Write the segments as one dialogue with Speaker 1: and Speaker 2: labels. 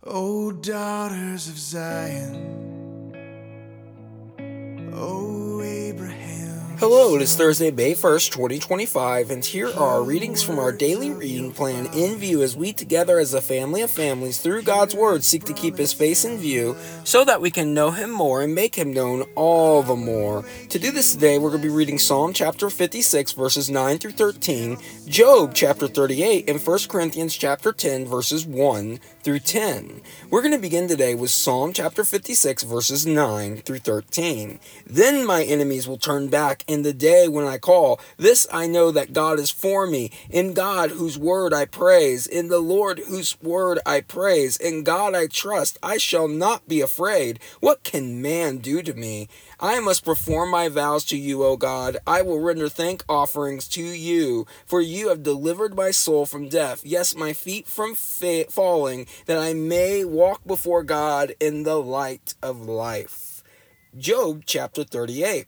Speaker 1: O daughters of Zion, O Abraham.
Speaker 2: Hello, it is Thursday, May 1st, 2025, and here are our readings from our daily reading plan in view as we together as a family of families through God's Word seek to keep His face in view so that we can know Him more and make Him known all the more. To do this today, we're going to be reading Psalm chapter 56, verses 9 through 13, Job chapter 38, and 1 Corinthians chapter 10, verses 1 through 10. We're going to begin today with Psalm chapter 56, verses 9 through 13. Then my enemies will turn back in the day when I call. This I know that God is for me. In God whose word I praise. In the Lord whose word I praise. In God I trust. I shall not be afraid. What can man do to me? I must perform my vows to you, O God. I will render thank offerings to you, for you have delivered my soul from death, yes, my feet from falling, that I may walk before God in the light of life. Job chapter 38.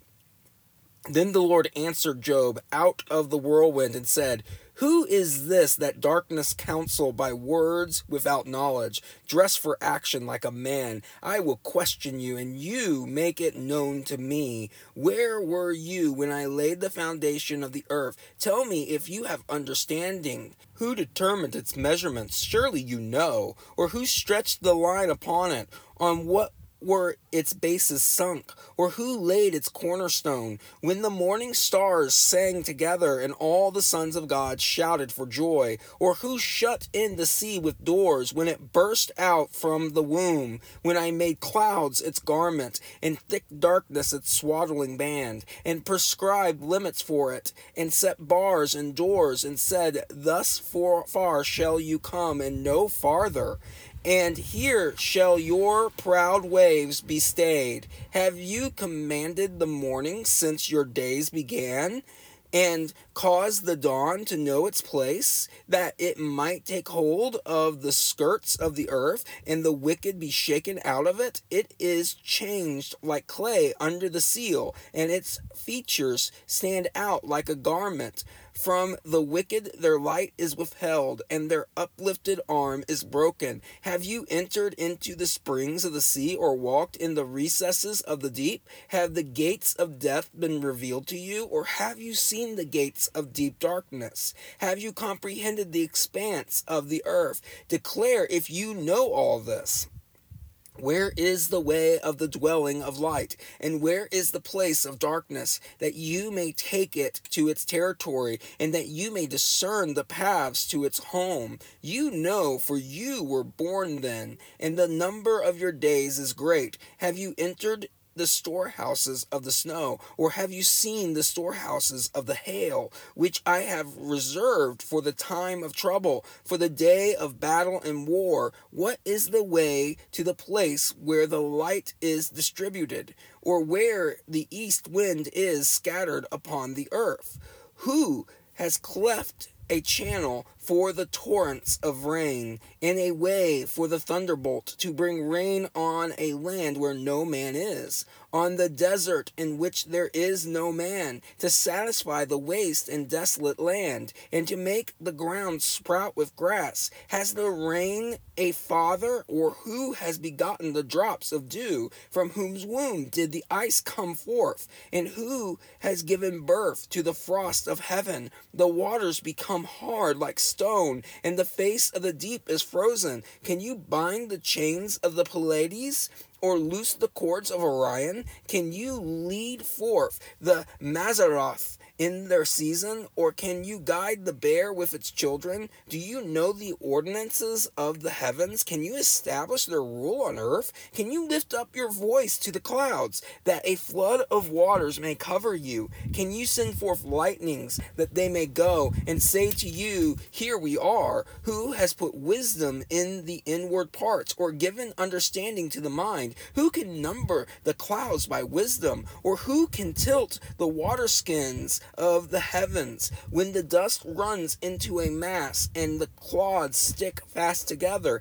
Speaker 2: Then the Lord answered Job out of the whirlwind and said, Who is this that darkness counsel by words without knowledge? Dress for action like a man. I will question you, and you make it known to me. Where were you when I laid the foundation of the earth? Tell me if you have understanding. Who determined its measurements? Surely you know. Or who stretched the line upon it? On what were its bases sunk, or who laid its cornerstone? When the morning stars sang together, and all the sons of God shouted for joy, or who shut in the sea with doors, when it burst out from the womb, when I made clouds its garment, and thick darkness its swaddling band, and prescribed limits for it, and set bars and doors, and said, Thus far shall you come, and no farther. And here shall your proud waves be stayed. Have you commanded the morning since your days began, and caused the dawn to know its place, that it might take hold of the skirts of the earth, and the wicked be shaken out of it? It is changed like clay under the seal, and its features stand out like a garment. From the wicked their light is withheld, and their uplifted arm is broken. Have you entered into the springs of the sea, or walked in the recesses of the deep? Have the gates of death been revealed to you, or have you seen the gates of deep darkness? Have you comprehended the expanse of the earth? Declare if you know all this. Where is the way of the dwelling of light, and where is the place of darkness, that you may take it to its territory, and that you may discern the paths to its home? You know, for you were born then, and the number of your days is great. Have you entered the storehouses of the snow, or have you seen the storehouses of the hail, which I have reserved for the time of trouble, for the day of battle and war? What is the way to the place where the light is distributed, or where the east wind is scattered upon the earth? Who has cleft a channel for the torrents of rain, and a way for the thunderbolt to bring rain on a land where no man is, on the desert in which there is no man, to satisfy the waste and desolate land, and to make the ground sprout with grass? Has the rain a father, or who has begotten the drops of dew? From whose womb did the ice come forth? And who has given birth to the frost of heaven? The waters become hard like stone, and the face of the deep is frozen. Can you bind the chains of the Pleiades, or loose the cords of Orion? Can you lead forth the Mazzaroth in their season, or can you guide the bear with its children? Do you know the ordinances of the heavens? Can you establish their rule on earth? Can you lift up your voice to the clouds, that a flood of waters may cover you? Can you send forth lightnings, that they may go and say to you, Here we are? Who has put wisdom in the inward parts, or given understanding to the mind? Who can number the clouds by wisdom, or who can tilt the waterskins of the heavens? When the dust runs into a mass, and the clods stick fast together,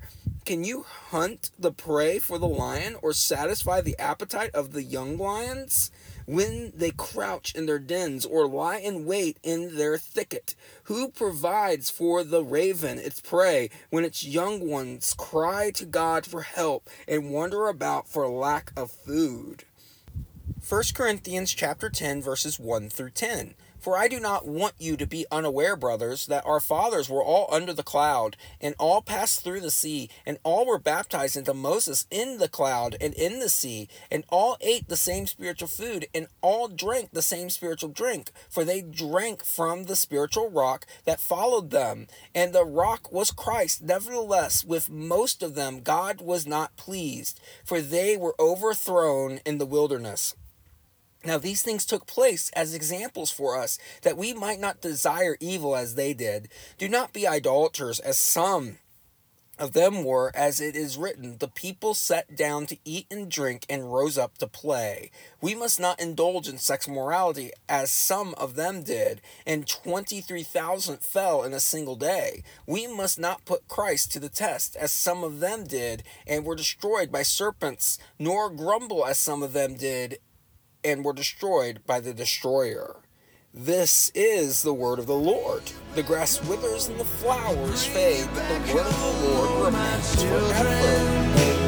Speaker 2: Can you hunt the prey for the lion or satisfy the appetite of the young lions? When they crouch in their dens or lie in wait in their thicket? Who provides for the raven its prey when its young ones cry to God for help and wander about for lack of food? 1 Corinthians chapter 10 verses 1 through 10. For I do not want you to be unaware, brothers, that our fathers were all under the cloud, and all passed through the sea, and all were baptized into Moses in the cloud and in the sea, and all ate the same spiritual food, and all drank the same spiritual drink, for they drank from the spiritual rock that followed them, and the rock was Christ. Nevertheless, with most of them God was not pleased, for they were overthrown in the wilderness. Now these things took place as examples for us, that we might not desire evil as they did. Do not be idolaters, as some of them were, as it is written, the people sat down to eat and drink and rose up to play. We must not indulge in sexual morality, as some of them did, and 23,000 fell in a single day. We must not put Christ to the test, as some of them did, and were destroyed by serpents, nor grumble, as some of them did, and were destroyed by the destroyer. This is the word of the Lord. The grass withers and the flowers fade, but the word of the Lord remains forever. Amen.